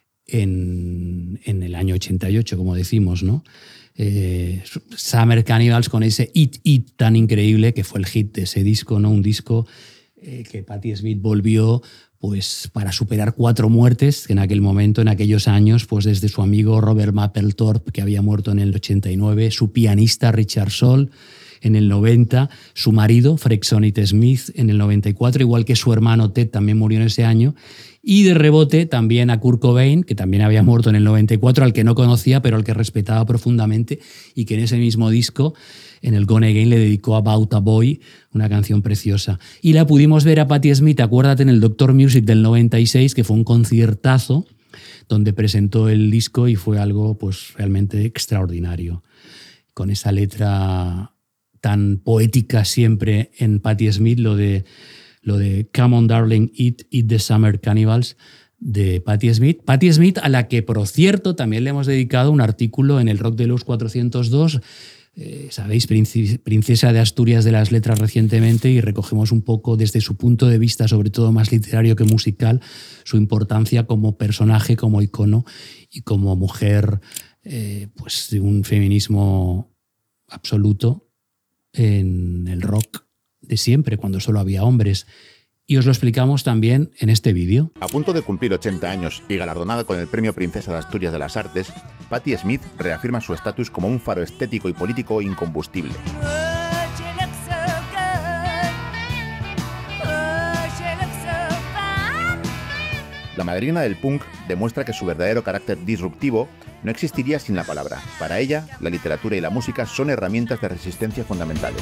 en, en el año ochenta y ocho, como decimos, ¿no? Eh, Summer Cannibals con ese It It tan increíble que fue el hit de ese disco, ¿no? Un disco eh, que Patti Smith volvió pues para superar cuatro muertes que en aquel momento, en aquellos años, pues desde su amigo Robert Mapplethorpe, que había muerto en el ochenta y nueve, su pianista Richard Soul en el noventa, su marido Fred Sonnet Smith en el noventa y cuatro, igual que su hermano Ted también murió en ese año, y de rebote también a Kurt Cobain, que también había muerto en el noventa y cuatro, al que no conocía pero al que respetaba profundamente, y que en ese mismo disco, en el Gone Again, le dedicó About a Boy, una canción preciosa. Y la pudimos ver a Patti Smith, acuérdate, en el Doctor Music del noventa y seis, que fue un conciertazo donde presentó el disco y fue algo pues realmente extraordinario. Con esa letra tan poética siempre en Patti Smith, lo de, lo de Come on Darling, Eat, Eat the Summer Cannibals de Patti Smith. Patti Smith, a la que, por cierto, también le hemos dedicado un artículo en el Rock Deluxe cuatrocientos dos, eh, sabéis, princesa de Asturias de las letras recientemente, y recogemos un poco desde su punto de vista, sobre todo más literario que musical, su importancia como personaje, como icono y como mujer eh, pues de un feminismo absoluto en el rock de siempre, cuando solo había hombres. Y os lo explicamos también en este vídeo. A punto de cumplir ochenta años y galardonada con el Premio Princesa de Asturias de las Artes, Patti Smith reafirma su estatus como un faro estético y político incombustible. La madrina del punk demuestra que su verdadero carácter disruptivo no existiría sin la palabra. Para ella, la literatura y la música son herramientas de resistencia fundamentales.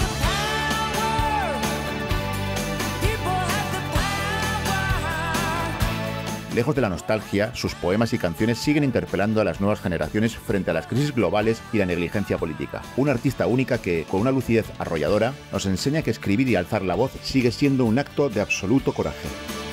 Lejos de la nostalgia, sus poemas y canciones siguen interpelando a las nuevas generaciones frente a las crisis globales y la negligencia política. Una artista única que, con una lucidez arrolladora, nos enseña que escribir y alzar la voz sigue siendo un acto de absoluto coraje.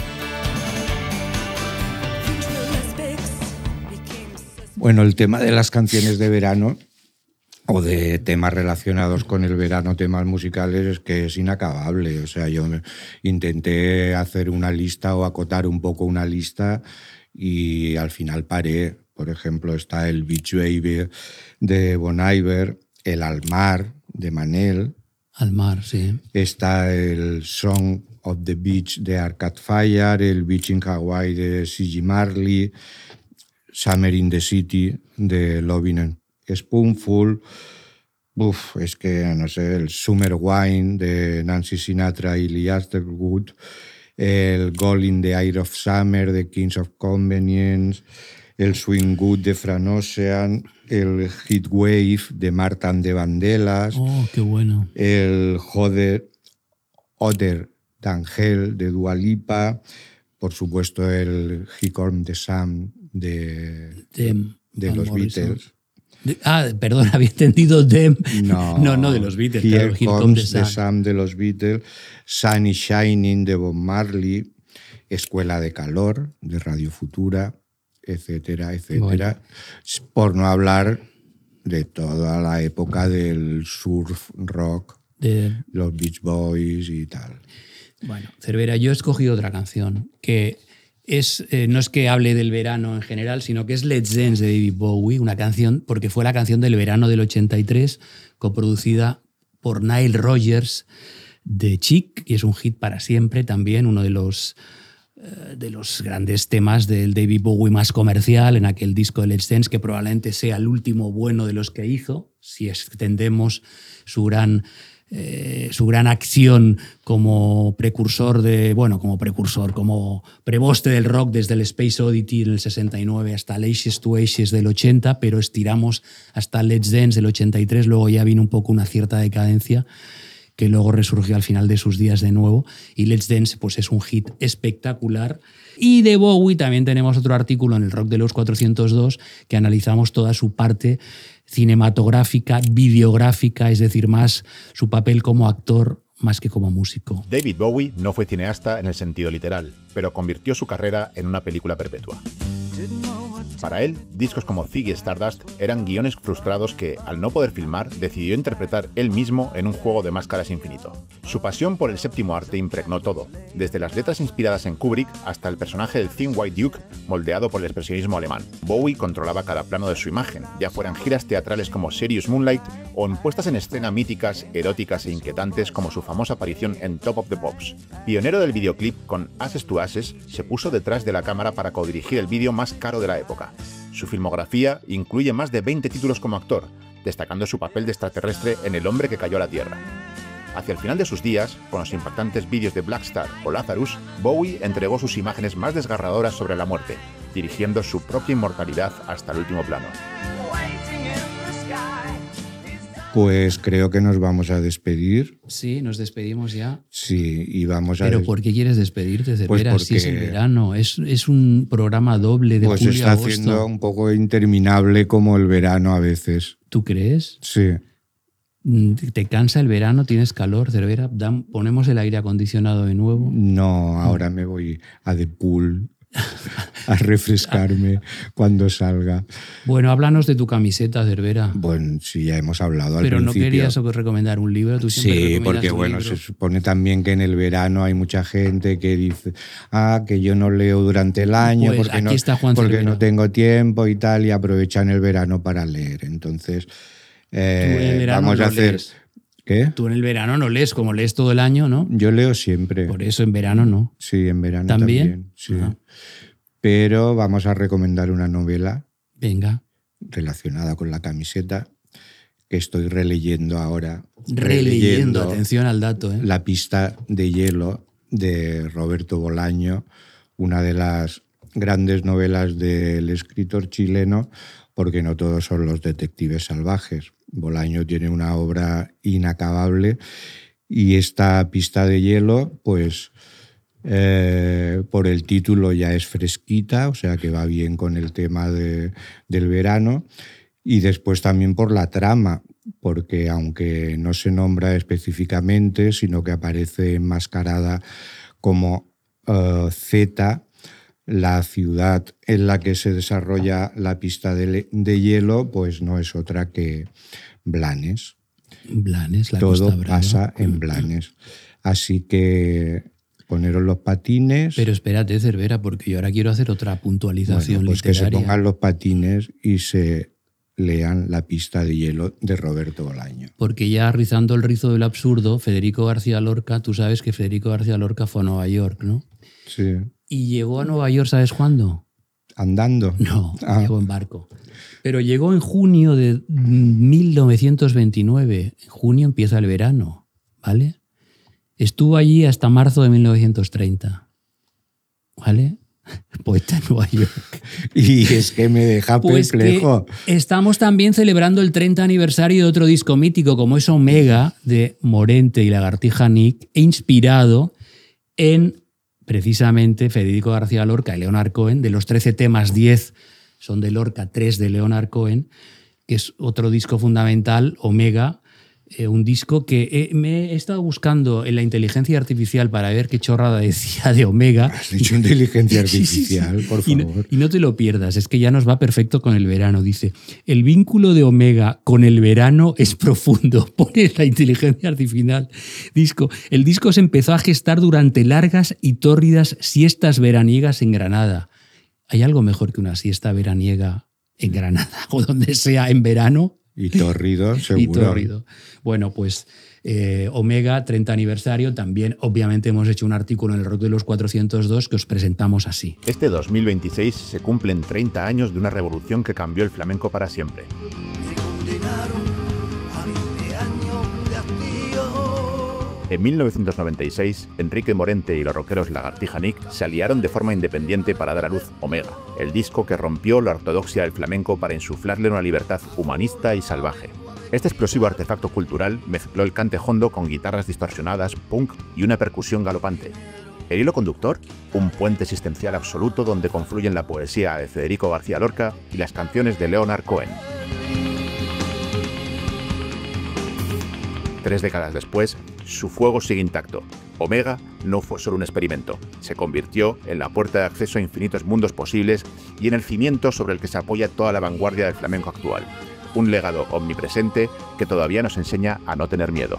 Bueno, el tema de las canciones de verano o de temas relacionados con el verano, temas musicales, es que es inacabable. O sea, yo intenté hacer una lista o acotar un poco una lista y al final paré. Por ejemplo, está el Beach Baby de Bon Iver, el Al Mar de Manel. Al Mar, sí. Está el Song of the Beach de Arcade Fire, el Beach in Hawaii de C G Marley, Summer in the City de Lovin' Spoonful. Uf, es que, no sé, el Summer Wine de Nancy Sinatra y Lee Asherwood, el Gold in the Air of Summer de Kings of Convenience, el Swing Good de Fran Ocean, el Heat Wave de Marta and the Vandellas. Oh, qué bueno. El Hotter, Hotter Than Hell de Dua Lipa, por supuesto el He Come the Sun de, Dem, de los Morrison. Beatles. De, ah, perdón, había entendido Dem. No, no, no, de los Beatles. Here Claro, Here Comes Comes the the Sun. Sun de los Beatles, Sunny Shining de Bob Marley, Escuela de Calor de Radio Futura, etcétera, etcétera. Bueno. Por no hablar de toda la época del surf rock, de los Beach Boys y tal. Bueno, Cervera, yo he escogido otra canción que es, eh, no es que hable del verano en general, sino que es Let's Dance de David Bowie, una canción, porque fue la canción del verano del ochenta y tres, coproducida por Nile Rodgers, de Chic, y es un hit para siempre también, uno de los, eh, de los grandes temas del David Bowie más comercial en aquel disco de Let's Dance, que probablemente sea el último bueno de los que hizo, si extendemos su gran... Eh, su gran acción como precursor de, bueno, como precursor, como preboste del rock desde el Space Oddity en el sesenta y nueve hasta el Ashes to Ashes del ochenta, pero estiramos hasta Let's Dance del ochenta y tres, luego ya vino un poco una cierta decadencia que luego resurgió al final de sus días de nuevo, y Let's Dance pues es un hit espectacular. Y de Bowie también tenemos otro artículo en el Rock Deluxe cuatrocientos dos que analizamos toda su parte cinematográfica, videográfica, es decir, más su papel como actor más que como músico. David Bowie no fue cineasta en el sentido literal, pero convirtió su carrera en una película perpetua. Para él, discos como Ziggy Stardust eran guiones frustrados que, al no poder filmar, decidió interpretar él mismo en un juego de máscaras infinito. Su pasión por el séptimo arte impregnó todo, desde las letras inspiradas en Kubrick hasta el personaje del Thin White Duke, moldeado por el expresionismo alemán. Bowie controlaba cada plano de su imagen, ya fueran giras teatrales como Serious Moonlight o en puestas en escena míticas, eróticas e inquietantes como su famosa aparición en Top of the Pops. Pionero del videoclip con Ashes to Ashes, se puso detrás de la cámara para codirigir el vídeo más caro de la época. Su filmografía incluye más de veinte títulos como actor, destacando su papel de extraterrestre en El hombre que cayó a la Tierra. Hacia el final de sus días, con los impactantes vídeos de Black Star o Lazarus, Bowie entregó sus imágenes más desgarradoras sobre la muerte, dirigiendo su propia inmortalidad hasta el último plano. Pues creo que nos vamos a despedir. Sí, nos despedimos ya. Sí, y vamos a... ¿Pero por qué quieres despedirte, Cervera? Pues porque... Si es el verano, es, es un programa doble de pues julio está a agosto. haciendo un poco interminable como el verano a veces. ¿Tú crees? Sí. ¿Te cansa el verano? ¿Tienes calor, Cervera? Dan- ¿Ponemos el aire acondicionado de nuevo? No, ahora me voy a The Pool a refrescarme cuando salga. Bueno, háblanos de tu camiseta, Cervera. Bueno, sí, ya hemos hablado al Pero principio. no querías recomendar un libro. Tú siempre Sí, recomiendas porque un bueno, libro. se supone también que en el verano hay mucha gente que dice, ah, que yo no leo durante el año Pues porque, aquí no, está Juan porque Cervera. no tengo tiempo y tal, y aprovechan el verano para leer. Entonces, eh, Tú en el verano vamos no a hacer... lees. ¿Qué? Tú en el verano no lees como lees todo el año, ¿no? Yo leo siempre. Por eso en verano no. Sí, en verano ¿También? también. sí. Ajá. Pero vamos a recomendar una novela Venga. relacionada con la camiseta que estoy releyendo ahora. Releyendo, atención al dato, ¿eh? La pista de hielo de Roberto Bolaño, una de las grandes novelas del escritor chileno, porque no todos son los detectives salvajes. Bolaño tiene una obra inacabable y esta pista de hielo, pues eh, por el título ya es fresquita, o sea que va bien con el tema de, del verano, y después también por la trama, porque aunque no se nombra específicamente, sino que aparece enmascarada como uh, Z, la ciudad en la que se desarrolla la pista de, de hielo, pues no es otra que Blanes. Blanes, la Todo Costa Brava. pasa en Blanes. Así que poneros los patines. Pero espérate, Cervera, porque yo ahora quiero hacer otra puntualización Bueno, pues literaria. que se pongan los patines y se lean La pista de hielo de Roberto Bolaño. Porque ya rizando el rizo del absurdo, Federico García Lorca, tú sabes que Federico García Lorca fue a Nueva York, ¿no? Sí. Y llegó a Nueva York, ¿sabes cuándo? ¿Andando? No, Ah. llegó en barco. Pero llegó en junio de mil novecientos veintinueve. En junio empieza el verano, ¿vale? Estuvo allí hasta marzo de mil novecientos treinta, ¿vale? Poeta en Nueva York. Y es que me deja Pues perplejo. que estamos también celebrando el treinta aniversario de otro disco mítico como es Omega, de Morente y Lagartija Nick, e inspirado en precisamente Federico García Lorca y Leonard Cohen. De los trece temas, diez son de Lorca, tres de Leonard Cohen, que es otro disco fundamental, Omega, eh, un disco que eh, me he estado buscando en la inteligencia artificial para ver qué chorrada decía de Omega. Has dicho inteligencia Sí, sí, sí. artificial, por Y no, favor. y no te lo pierdas, es que ya nos va perfecto con el verano. Dice, el vínculo de Omega con el verano es profundo. Pone la inteligencia artificial. Disco. El disco se empezó a gestar durante largas y tórridas siestas veraniegas en Granada. ¿Hay algo mejor que una siesta veraniega en Granada o donde sea en verano? Y torrido, seguro. Y tórrido. Bueno, pues Eh, Omega, treinta aniversario, también obviamente hemos hecho un artículo en el Rock de los cuatrocientos dos que os presentamos así. Este dos mil veintiséis se cumplen treinta años de una revolución que cambió el flamenco para siempre. En mil novecientos noventa y seis, Enrique Morente y los rockeros Lagartija Nick se aliaron de forma independiente para dar a luz Omega, el disco que rompió la ortodoxia del flamenco para insuflarle una libertad humanista y salvaje. Este explosivo artefacto cultural mezcló el cante hondo con guitarras distorsionadas, punk y una percusión galopante. ¿El hilo conductor? Un puente existencial absoluto donde confluyen la poesía de Federico García Lorca y las canciones de Leonard Cohen. Tres décadas después, su fuego sigue intacto. Omega no fue solo un experimento, se convirtió en la puerta de acceso a infinitos mundos posibles y en el cimiento sobre el que se apoya toda la vanguardia del flamenco actual. Un legado omnipresente que todavía nos enseña a no tener miedo.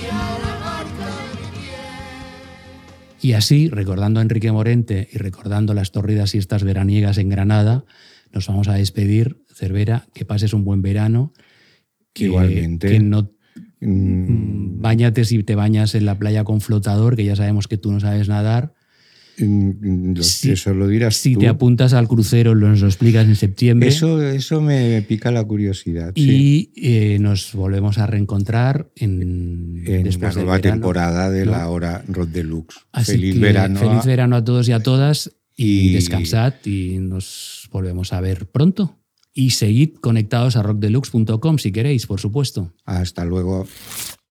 Y así, recordando a Enrique Morente y recordando las torridas siestas veraniegas en Granada, nos vamos a despedir. Cervera, que pases un buen verano. Que, Igualmente. Que no mm. Báñate si te bañas en la playa con flotador, que ya sabemos que tú no sabes nadar. Lo, si, eso lo dirás si tú. te apuntas al crucero, nos lo explicas en septiembre. Eso, eso me pica la curiosidad. Y sí. eh, nos volvemos a reencontrar en, en la nueva temporada de ¿no? la hora Rock Deluxe. Así feliz que, verano. Feliz verano a todos y a todas. Y, y descansad y nos volvemos a ver pronto. Y seguid conectados a rock deluxe punto com si queréis, por supuesto. Hasta luego.